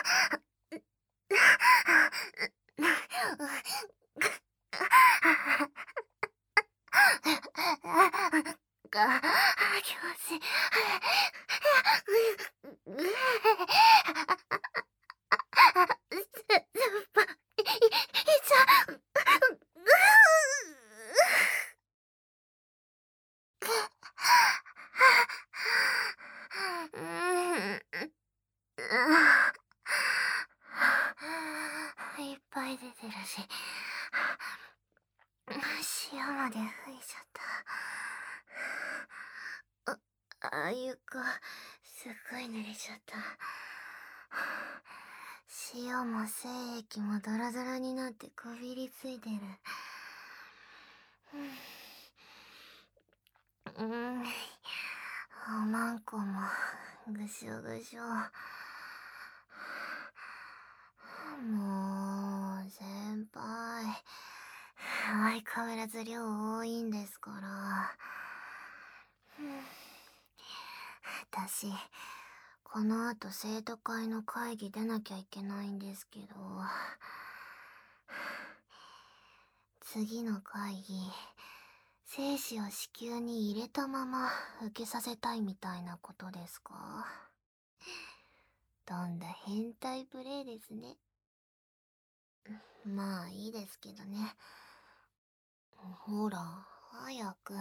気持ちいい。先輩、いちゃん。うーん。いっぱい出てるし、塩まで吹いちゃった。あゆか、すっごい濡れちゃった。塩も精液もドロドロになってこびりついてる。おまんこもぐしょぐしょ。もう、先輩。相変わらず量多いんですから。私、この後生徒会の会議出なきゃいけないんですけど。次の会議、精子を子宮に入れたまま受けさせたいみたいなことですか？とんだ変態プレイですね。まあいいですけどね。ほら、早く。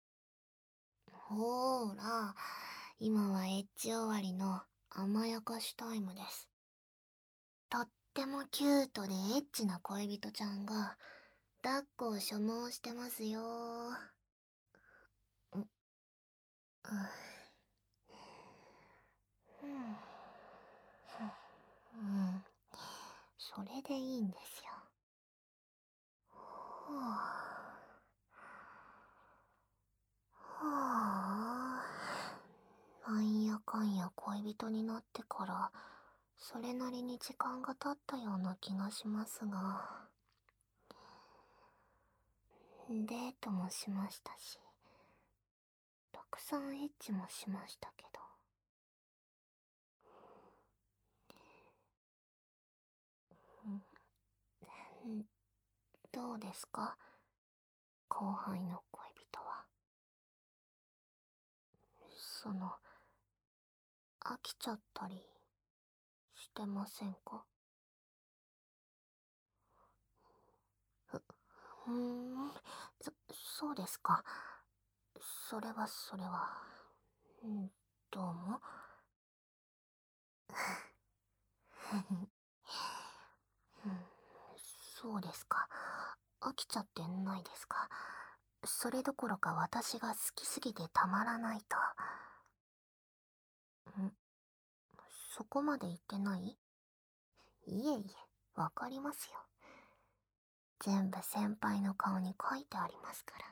ほーら、今はエッチ終わりの甘やかしタイムです。とってもキュートでエッチな恋人ちゃんが、抱っこを所望してますよ。うん、それでいいんですよ。はあ、なんやかんや恋人になってから、それなりに時間が経ったような気がしますが、デートもしましたし、たくさんエッチもしましたけど。んどうですか、後輩の恋人は。飽きちゃったりしてませんか？うーん、そうですか。それは、どうも。うん、そうですか。飽きちゃってないですか。それどころか私が好きすぎてたまらないと。んそこまで言ってない？いえいえ、わかりますよ。全部先輩の顔に書いてありますから。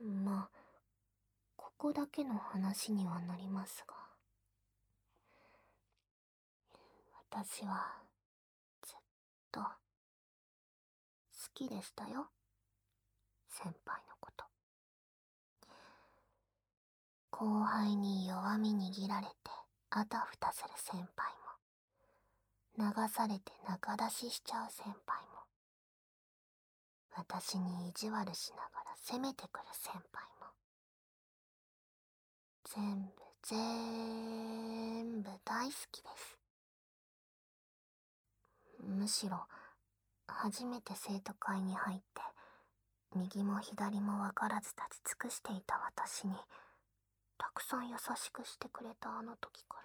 まあ、ここだけの話にはなりますが。私は、ずっと、好きでしたよ。先輩のこと。後輩に弱み握られて、あたふたする先輩も。流されて仲出ししちゃう先輩も。私に意地悪しながら攻めてくる先輩も。全部大好きです。むしろ、初めて生徒会に入って、右も左も分からず立ち尽くしていた私に、たくさん優しくしてくれたあの時から、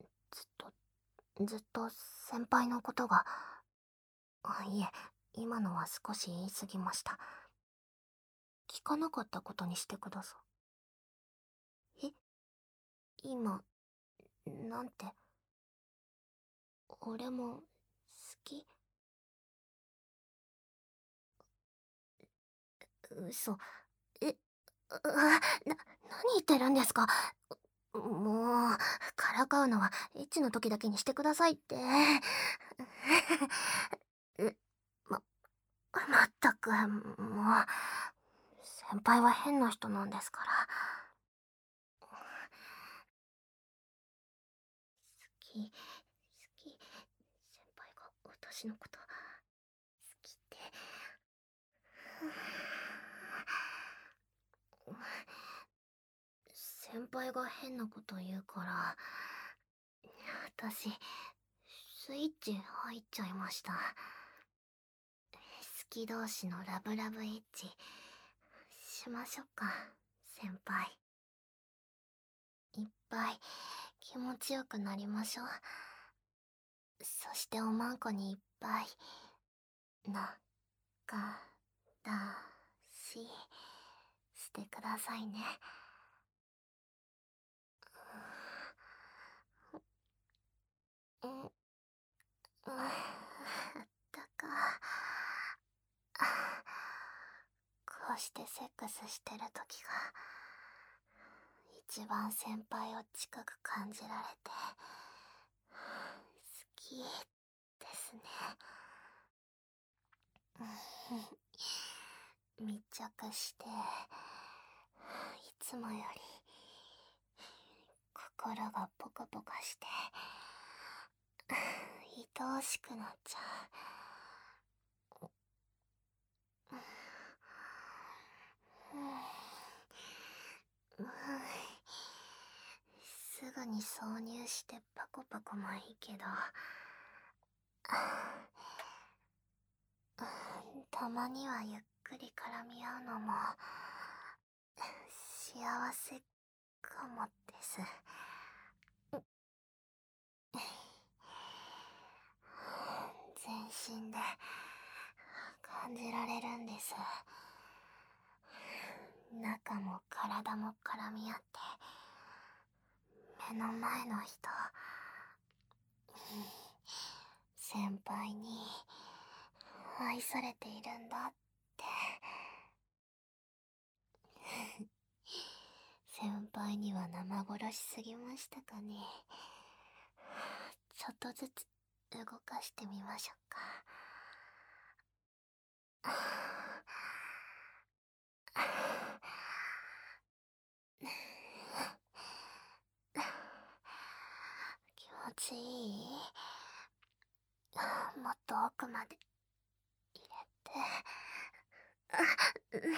ずっと先輩のことが、いえ、今のは少し言い過ぎました。聞かなかったことにしてください。今、なんて、俺も、好き？嘘。何言ってるんですか？もう、からかうのは、エッチの時だけにしてくださいって。え、ま、まったく、もう、先輩は変な人なんですから。 き、好き、先輩が私のこと好きって。先輩が変なこと言うから、私、スイッチ入っちゃいました。好き同士のラブラブエッチ、しましょうか、先輩。いっぱい気持ちよくなりましょう。そしておまんこにいっぱい、な、か、だ、してくださいね。うん、うん、あったか。こうしてセックスしてる時が、一番先輩を近く感じられて、好きですね。密着して、いつもより、心がポカポカして、愛おしくなっちゃう。すぐに挿入してパコパコもいいけど、たまにはゆっくり絡み合うのも幸せかもです。全身で感じられるんです。中も体も絡み合って、目の前の人、先輩に愛されているんだって。先輩には生殺しすぎましたかね。ちょっとずつ動かしてみましょうか。気持ちいい？もっと奥まで入れて。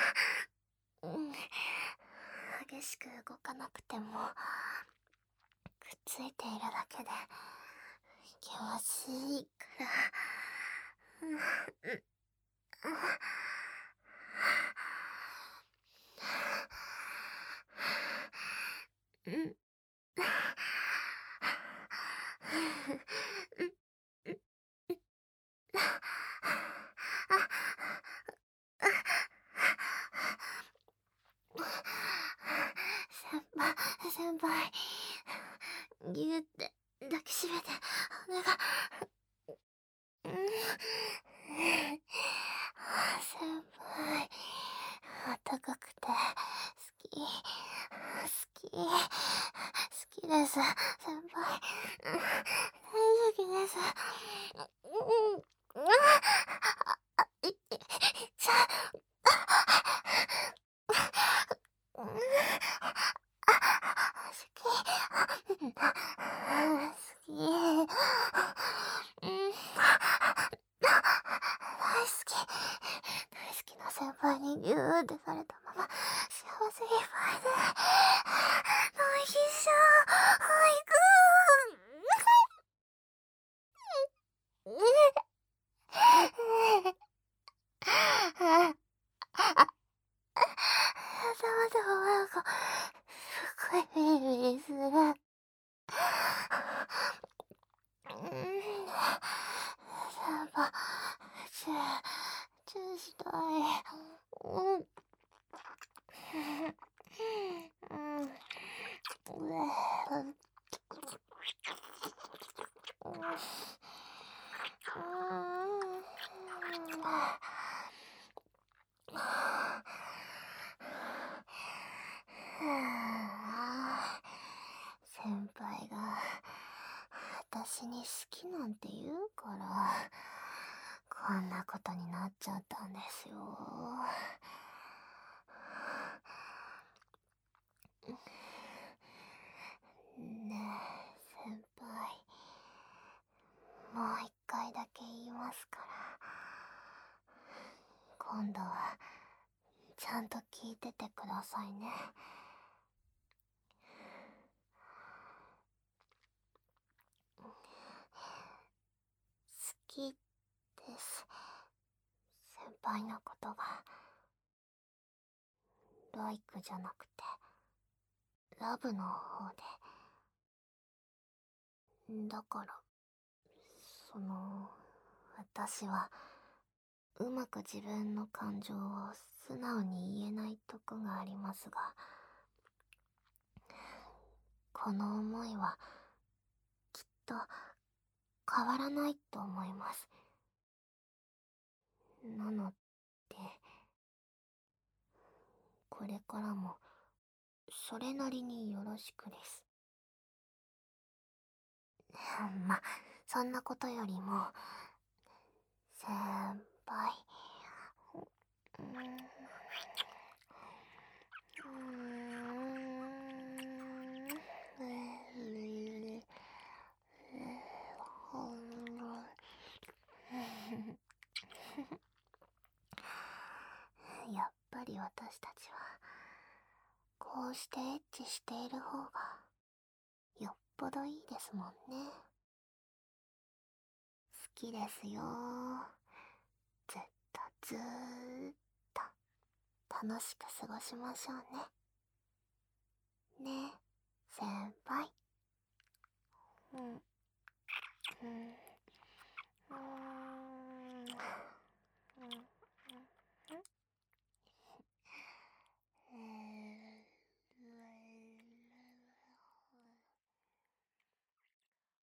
激しく動かなくてもくっついているだけで気持ちいいから。先輩、ぎゅって抱きしめて、お願い。先輩、暖かくて好き、好き、好きです。先輩、大好きです。いっちゃ好き。大好き。大好きな先輩にギューってされたまま、幸せいっぱいで、大必勝、俳句。頭でもなんか、すごいビリビリする。先輩、チューしたい。先輩が私に好きなんて言うからこんなことになっちゃったんですよ。ねえ先輩、 ゃんと聞いててくださいね。好きです。先輩のことが。ライクじゃなくて、ラブの方で。だから、私は、うまく自分の感情を素直に言えないとこがありますが、この思いは、きっと、変わらないと思います。なので、これからも、それなりによろしくです。ま、そんなことよりも、先輩、うーん、やっぱり私たちは、こうしてエッチしている方が、よっぽどいいですもんね。好きですよ。ずっとずーっと楽しく過ごしましょうね。ねえ。